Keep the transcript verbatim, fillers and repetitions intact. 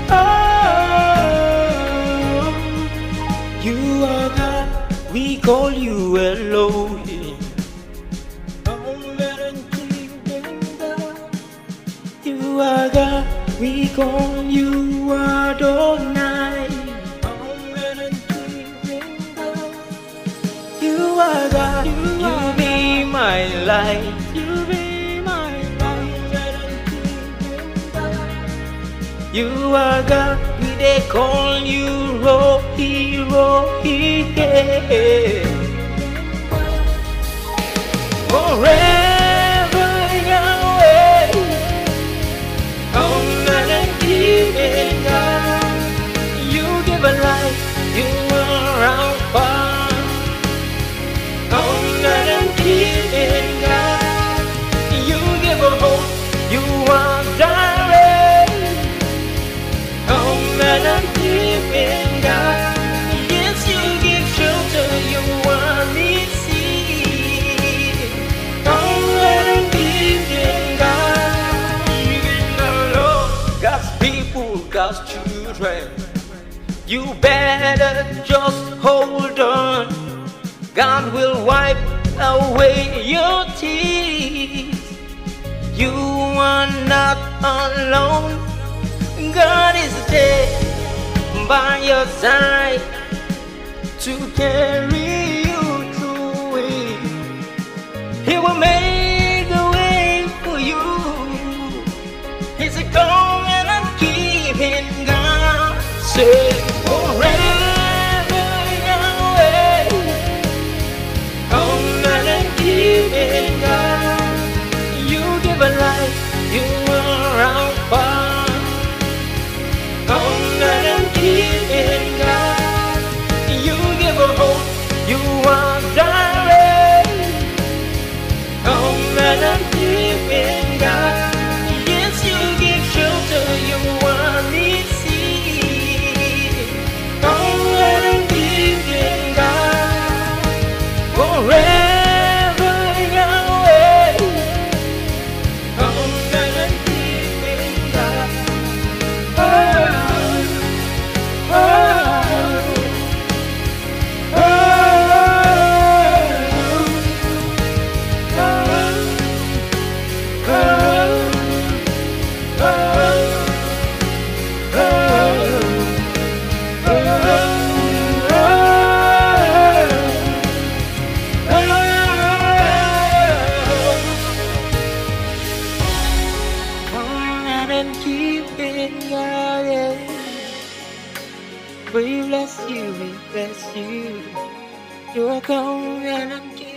Oh, you are God, we call you Elohim. You are God, we call you Adonai. You are God, you be my light. You be my light. You are God, we they call you Rohi, Rohi. Forever Yahweh, covenant keeping God. You give a life, you are Alpha. Covenant keeping God. You give a hope, you are direct. Covenant keeping God. Yes, you give shelter, you are Nissi. Covenant keeping God. Even the Lord, God's people, God's children. You better just hold on. God will wipe away your tears. You are not alone. God is there by your side to carry you through it. He will make a way for you. He's a covenant keeping God. Say forever. Keeping God, you give a life, you are Alpha. Covenant keeping God, you give a hope, you are direct. Covenant keeping God, yes, you give shelter, you are Nissi. Covenant keeping God, forever. And keeping God, yeah. We bless you, we bless you. You are coming and